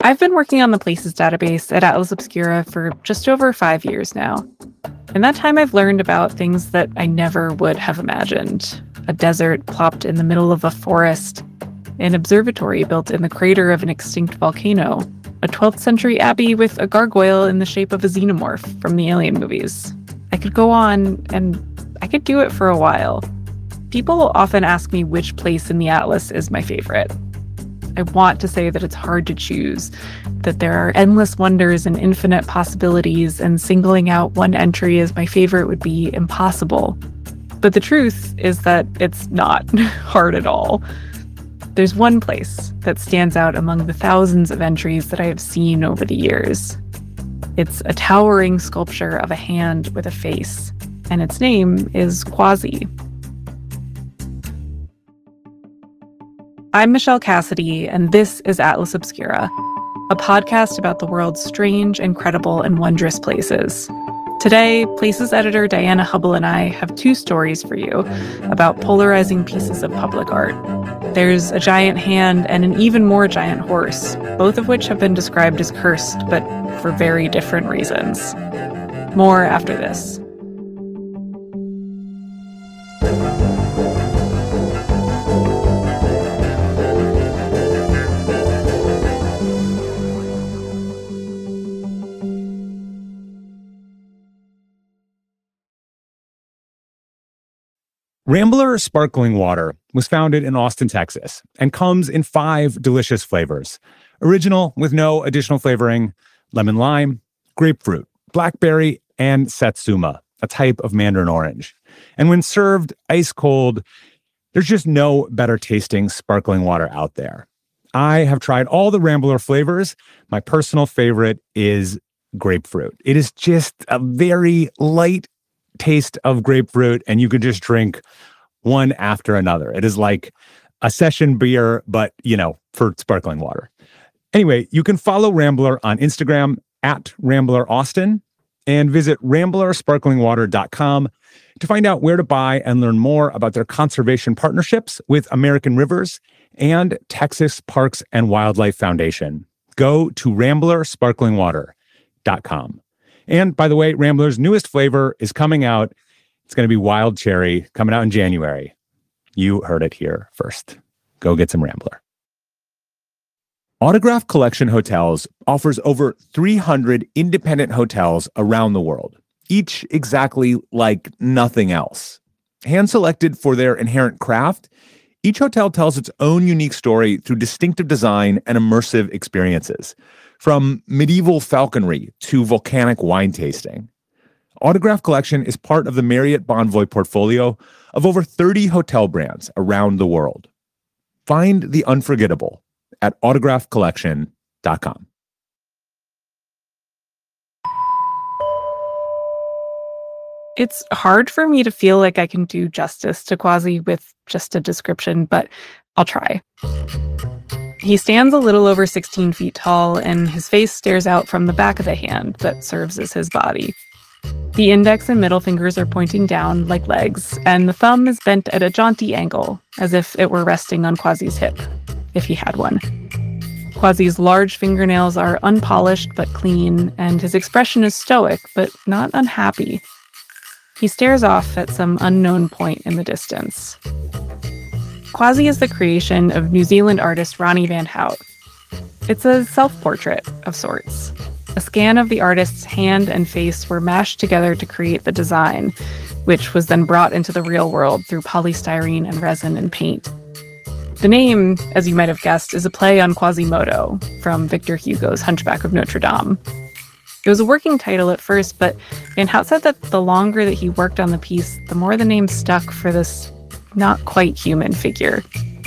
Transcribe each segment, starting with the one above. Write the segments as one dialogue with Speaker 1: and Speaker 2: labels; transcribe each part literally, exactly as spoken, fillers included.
Speaker 1: I've been working on the Places database at Atlas Obscura for just over five years now. In that time, I've learned about things that I never would have imagined. A desert plopped in the middle of a forest, an observatory built in the crater of an extinct volcano, a twelfth century abbey with a gargoyle in the shape of a xenomorph from the Alien movies. I could go on, and I could do it for a while. People often ask me which place in the Atlas is my favorite. I want to say that it's hard to choose, that there are endless wonders and infinite possibilities, and singling out one entry as my favorite would be impossible. But the truth is that it's not hard at all. There's one place that stands out among the thousands of entries that I have seen over the years. It's a towering sculpture of a hand with a face, and its name is Quasi. I'm Michelle Cassidy, and this is Atlas Obscura, a podcast about the world's strange, incredible, and wondrous places. Today, Places editor Diana Hubble and I have two stories for you about polarizing pieces of public art. There's a giant hand and an even more giant horse, both of which have been described as cursed, but for very different reasons. More after this.
Speaker 2: Rambler Sparkling Water was founded in Austin, Texas, and comes in five delicious flavors. Original with no additional flavoring, lemon lime, grapefruit, blackberry, and satsuma, a type of mandarin orange. And when served ice cold, there's just no better tasting sparkling water out there. I have tried all the Rambler flavors. My personal favorite is grapefruit. It is just a very light taste of grapefruit, and you could just drink one after another. It is like a session beer, but, you know, for sparkling water. Anyway, you can follow Rambler on Instagram at Rambler Austin and visit rambler sparkling water dot com to find out where to buy and learn more about their conservation partnerships with American Rivers and Texas Parks and Wildlife Foundation. Go to rambler sparkling water dot com. And by the way, Rambler's newest flavor is coming out. It's going to be wild cherry, coming out in January. You heard it here first. Go get some Rambler. Autograph Collection Hotels offers over three hundred independent hotels around the world, each exactly like nothing else. Hand-selected for their inherent craft, each hotel tells its own unique story through distinctive design and immersive experiences. From medieval falconry to volcanic wine tasting. Autograph Collection is part of the Marriott Bonvoy portfolio of over thirty hotel brands around the world. Find the unforgettable at autograph collection dot com.
Speaker 1: It's hard for me to feel like I can do justice to Quasi with just a description, but I'll try. He stands a little over sixteen feet tall, and his face stares out from the back of the hand that serves as his body. The index and middle fingers are pointing down like legs, and the thumb is bent at a jaunty angle, as if it were resting on Quasi's hip, if he had one. Quasi's large fingernails are unpolished but clean, and his expression is stoic but not unhappy. He stares off at some unknown point in the distance. Quasi is the creation of New Zealand artist Ronnie Van Hout. It's a self-portrait of sorts. A scan of the artist's hand and face were mashed together to create the design, which was then brought into the real world through polystyrene and resin and paint. The name, as you might have guessed, is a play on Quasimodo from Victor Hugo's Hunchback of Notre Dame. It was a working title at first, but Van Hout said that the longer that he worked on the piece, the more the name stuck for this not quite human figure.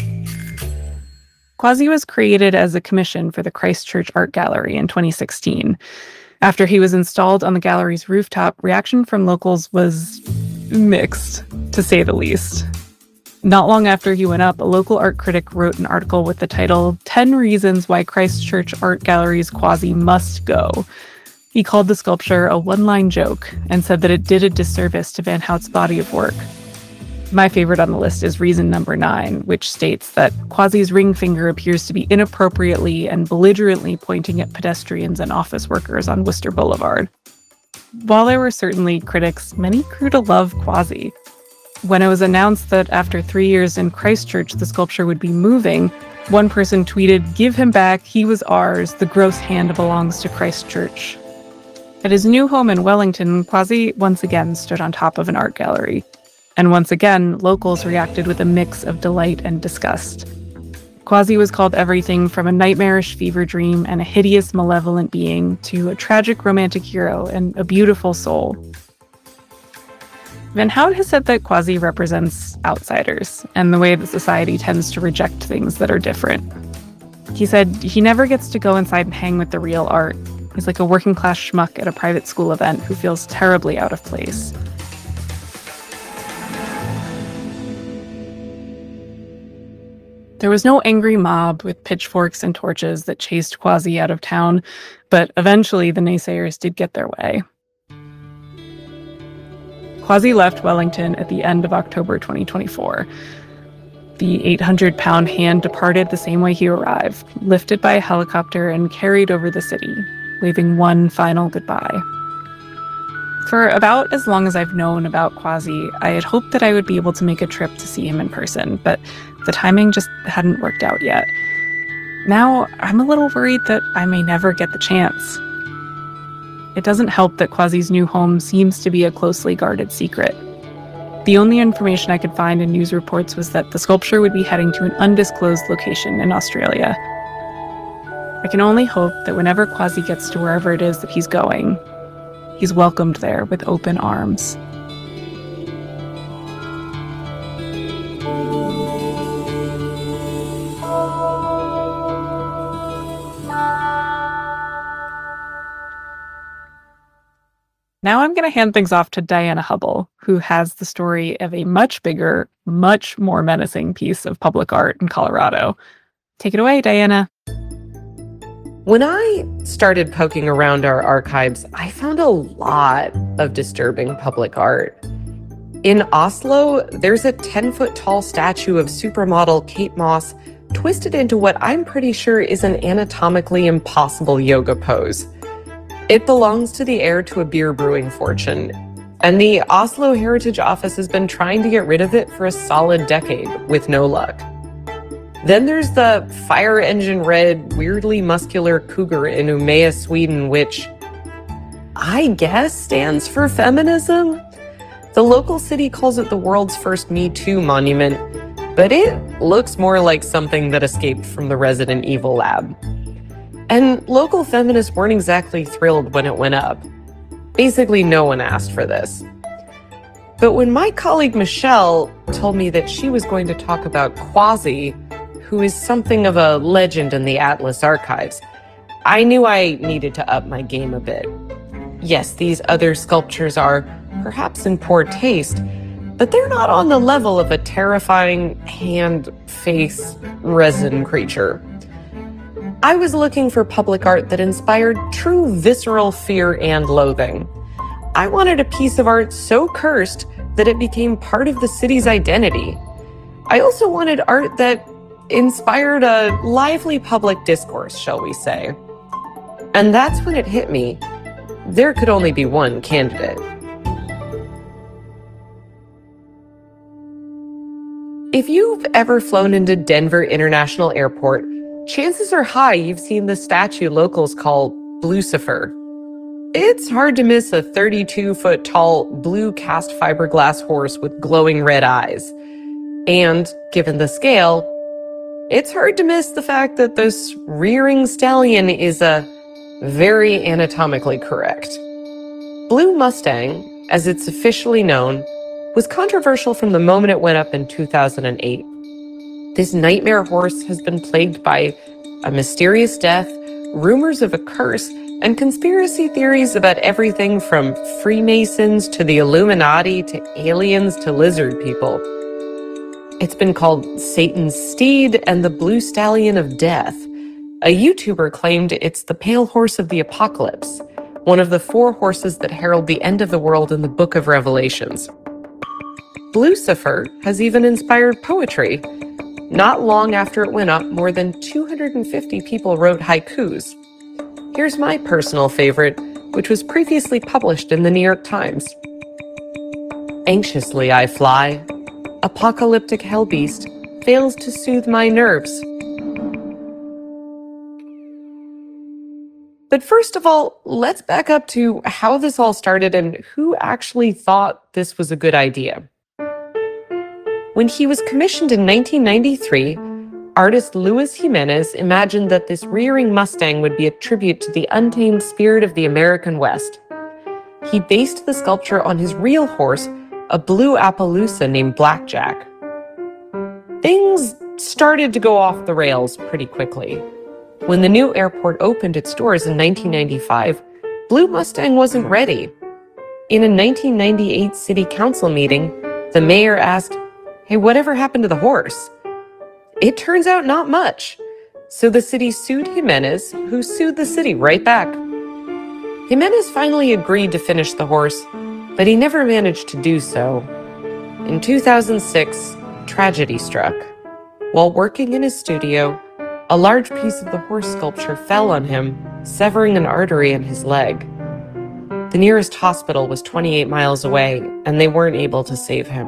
Speaker 1: Quasi was created as a commission for the Christchurch Art Gallery in twenty sixteen. After he was installed on the gallery's rooftop, reaction from locals was mixed, to say the least. Not long after he went up, a local art critic wrote an article with the title, ten Reasons Why Christchurch Art Gallery's Quasi Must Go. He called the sculpture a one-line joke and said that it did a disservice to Van Hout's body of work. My favorite on the list is reason number nine, which states that Quasi's ring finger appears to be inappropriately and belligerently pointing at pedestrians and office workers on Worcester Boulevard. While there were certainly critics, many grew to love Quasi. When it was announced that after three years in Christchurch the sculpture would be moving, one person tweeted, "Give him back, he was ours, the gross hand belongs to Christchurch." At his new home in Wellington, Quasi once again stood on top of an art gallery. And once again, locals reacted with a mix of delight and disgust. Quasi was called everything from a nightmarish fever dream and a hideous, malevolent being to a tragic romantic hero and a beautiful soul. Van Hout has said that Quasi represents outsiders and the way that society tends to reject things that are different. He said he never gets to go inside and hang with the real art. He's like a working-class schmuck at a private school event who feels terribly out of place. There was no angry mob with pitchforks and torches that chased Quasi out of town, but eventually the naysayers did get their way. Quasi left Wellington at the end of October twenty twenty-four. The eight hundred pound hand departed the same way he arrived, lifted by a helicopter and carried over the city, waving one final goodbye. For about as long as I've known about Quasi, I had hoped that I would be able to make a trip to see him in person, but the timing just hadn't worked out yet. Now, I'm a little worried that I may never get the chance. It doesn't help that Quasi's new home seems to be a closely guarded secret. The only information I could find in news reports was that the sculpture would be heading to an undisclosed location in Australia. I can only hope that whenever Quasi gets to wherever it is that he's going, he's welcomed there with open arms. Now I'm going to hand things off to Diana Hubble, who has the story of a much bigger, much more menacing piece of public art in Colorado. Take it away, Diana.
Speaker 3: When I started poking around our archives, I found a lot of disturbing public art. In Oslo, there's a ten-foot tall statue of supermodel Kate Moss twisted into what I'm pretty sure is an anatomically impossible yoga pose. It belongs to the heir to a beer brewing fortune, and the Oslo Heritage Office has been trying to get rid of it for a solid decade, with no luck. Then there's the fire engine red, weirdly muscular cougar in Umeå, Sweden, which I guess stands for feminism. The local city calls it the world's first Me Too monument, but it looks more like something that escaped from the Resident Evil lab. And local feminists weren't exactly thrilled when it went up. Basically, no one asked for this. But when my colleague Michelle told me that she was going to talk about Quasi, who is something of a legend in the Atlas archives, I knew I needed to up my game a bit. Yes, these other sculptures are perhaps in poor taste, but they're not on the level of a terrifying hand-face resin creature. I was looking for public art that inspired true visceral fear and loathing. I wanted a piece of art so cursed that it became part of the city's identity. I also wanted art that inspired a lively public discourse, shall we say. And that's when it hit me. There could only be one candidate. If you've ever flown into Denver International Airport, chances are high you've seen the statue locals call Blucifer. It's hard to miss a thirty-two foot tall blue cast fiberglass horse with glowing red eyes. And given the scale, it's hard to miss the fact that this rearing stallion is a very anatomically correct. Blue Mustang, as it's officially known, was controversial from the moment it went up in two thousand eight. This nightmare horse has been plagued by a mysterious death, rumors of a curse, and conspiracy theories about everything from Freemasons to the Illuminati to aliens to lizard people. It's been called Satan's steed and the blue stallion of death. A YouTuber claimed it's the pale horse of the apocalypse, one of the four horses that herald the end of the world in the Book of Revelations. Blucifer has even inspired poetry. Not long after it went up, more than two hundred fifty people wrote haikus. Here's my personal favorite, which was previously published in the New York Times. Anxiously I fly. Apocalyptic hellbeast fails to soothe my nerves. But first of all, let's back up to how this all started and who actually thought this was a good idea. When he was commissioned in nineteen ninety-three, artist Luis Jimenez imagined that this rearing Mustang would be a tribute to the untamed spirit of the American West. He based the sculpture on his real horse, a blue Appaloosa named Blackjack. Things started to go off the rails pretty quickly. When the new airport opened its doors in nineteen ninety-five, Blue Mustang wasn't ready. In a nineteen ninety-eight city council meeting, the mayor asked, "Hey, whatever happened to the horse?" It turns out not much. So the city sued Jimenez, who sued the city right back. Jimenez finally agreed to finish the horse, but he never managed to do so. In two thousand six, tragedy struck. While working in his studio, a large piece of the horse sculpture fell on him, severing an artery in his leg. The nearest hospital was twenty-eight miles away, and they weren't able to save him.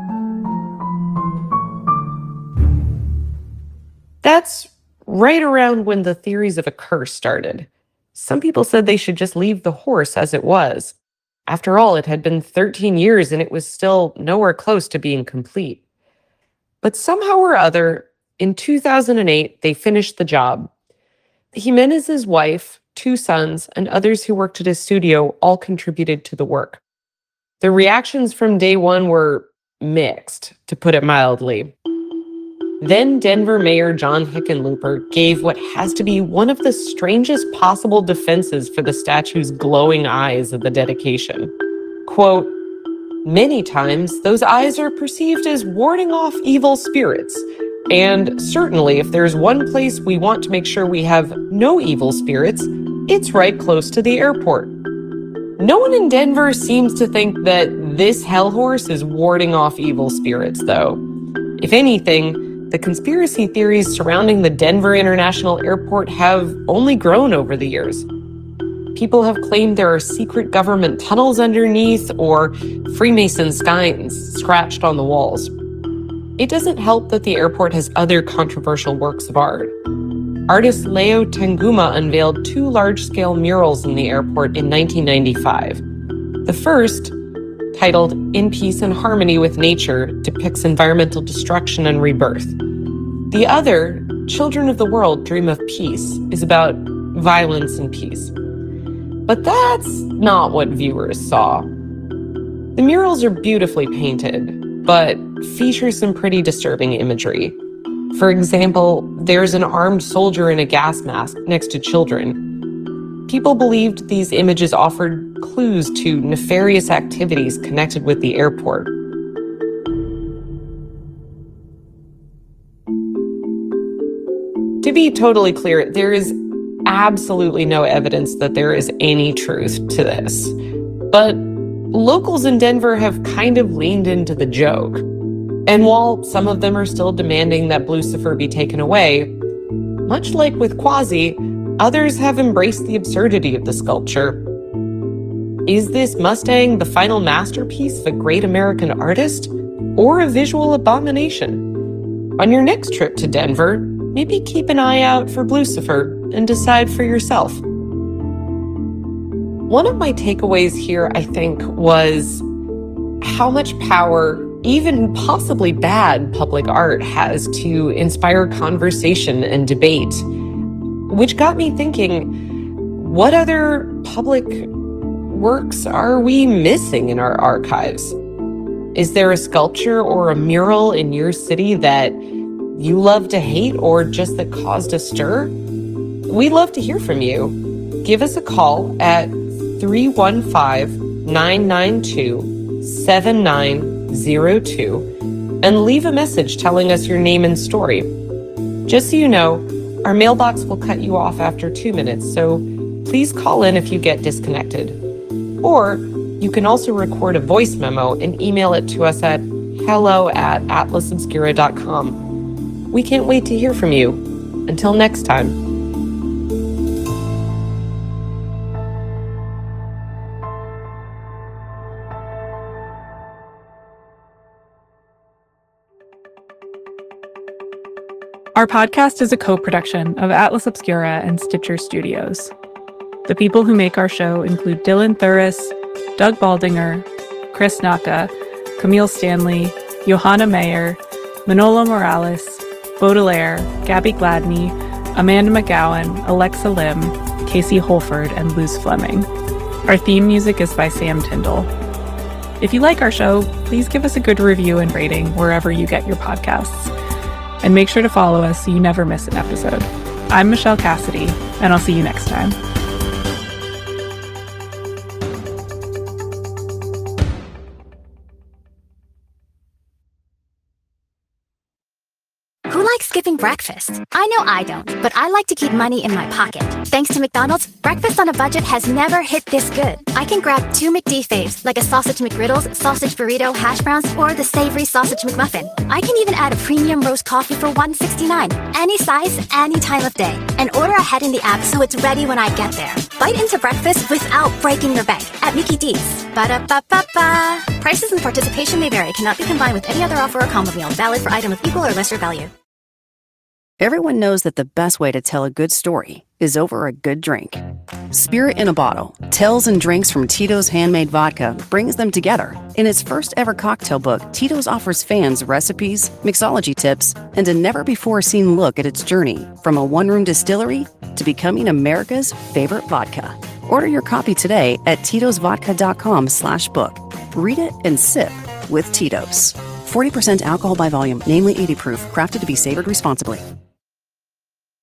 Speaker 3: That's right around when the theories of a curse started. Some people said they should just leave the horse as it was. After all, it had been thirteen years and it was still nowhere close to being complete. But somehow or other, in two thousand eight, they finished the job. Jimenez's wife, two sons, and others who worked at his studio all contributed to the work. The reactions from day one were mixed, to put it mildly. Then Denver Mayor John Hickenlooper gave what has to be one of the strangest possible defenses for the statue's glowing eyes at the dedication. Quote, "Many times those eyes are perceived as warding off evil spirits. And certainly if there's one place we want to make sure we have no evil spirits, it's right close to the airport." No one in Denver seems to think that this hell horse is warding off evil spirits, though. If anything, the conspiracy theories surrounding the Denver International Airport have only grown over the years. People have claimed there are secret government tunnels underneath or Freemason signs scratched on the walls. It doesn't help that the airport has other controversial works of art. Artist Leo Tanguma unveiled two large-scale murals in the airport in nineteen ninety-five. The first, titled "In Peace and Harmony with Nature," depicts environmental destruction and rebirth. The other, "Children of the World Dream of Peace," is about violence and peace. But that's not what viewers saw. The murals are beautifully painted, but feature some pretty disturbing imagery. For example, there's an armed soldier in a gas mask next to children. People believed these images offered clues to nefarious activities connected with the airport. To be totally clear, there is absolutely no evidence that there is any truth to this. But locals in Denver have kind of leaned into the joke. And while some of them are still demanding that Blucifer be taken away, much like with Quasi, others have embraced the absurdity of the sculpture. Is this Mustang the final masterpiece of a great American artist, or a visual abomination? On your next trip to Denver, maybe keep an eye out for Blucifer and decide for yourself. One of my takeaways here, I think, was how much power even possibly bad public art has to inspire conversation and debate, which got me thinking, what other public works are we missing in our archives? Is there a sculpture or a mural in your city that you love to hate or just that caused a stir? We'd love to hear from you. Give us a call at three one five, nine nine two, seven nine zero two and leave a message telling us your name and story. Just so you know, our mailbox will cut you off after two minutes, so please call in if you get disconnected. Or you can also record a voice memo and email it to us at hello at atlas obscura dot com. We can't wait to hear from you. Until next time.
Speaker 1: Our podcast is a co-production of Atlas Obscura and Stitcher Studios. The people who make our show include Dylan Thuris, Doug Baldinger, Chris Naka, Camille Stanley, Johanna Mayer, Manolo Morales, Baudelaire, Gabby Gladney, Amanda McGowan, Alexa Lim, Casey Holford, and Luz Fleming. Our theme music is by Sam Tyndall. If you like our show, please give us a good review and rating wherever you get your podcasts. And make sure to follow us so you never miss an episode. I'm Michelle Cassidy, and I'll see you next time.
Speaker 4: Who likes skipping breakfast? I know I don't, but I like to keep money in my pocket. Thanks to McDonald's, breakfast on a budget has never hit this good. I can grab two McD faves, like a sausage McGriddles, sausage burrito, hash browns, or the savory sausage McMuffin. I can even add a premium roast coffee for one dollar and sixty-nine cents, any size, any time of day, and order ahead in the app so it's ready when I get there. Bite into breakfast without breaking your bank at Mickey D's. Ba-da-ba-ba-ba. Prices and participation may vary. Cannot be combined with any other offer or combo meal. Valid for item of equal or lesser value.
Speaker 5: Everyone knows that the best way to tell a good story is over a good drink. Spirit in a Bottle, Tales and Drinks from Tito's Handmade Vodka brings them together. In its first ever cocktail book, Tito's offers fans recipes, mixology tips, and a never-before-seen look at its journey from a one-room distillery to becoming America's favorite vodka. Order your copy today at titos vodka dot com slash book. Read it and sip with Tito's. forty percent alcohol by volume, namely eighty proof, crafted to be savored responsibly.